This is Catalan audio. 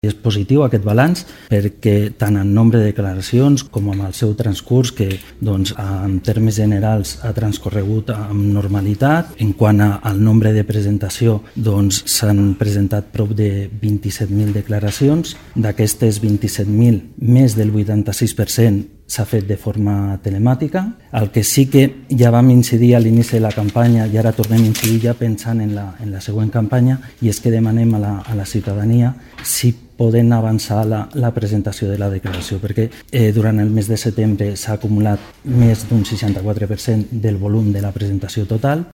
És positiu aquest balanç perquè tant en nombre de declaracions com amb el seu transcurs, que en termes generals ha transcorregut amb normalitat. En quant al nombre de presentació, s'han presentat prop de 27.000 declaracions. D'aquestes 27.000, més del 86% s'ha fet de forma telemàtica. El que sí que ja vam incidir a l'inici de la campanya i ara tornem a incidir ja pensant en la següent campanya, i és que demanem a la ciutadania si poden avançar la presentació de la declaració, perquè durant el mes de setembre s'ha acumulat més d'un 64% del volum de la presentació total.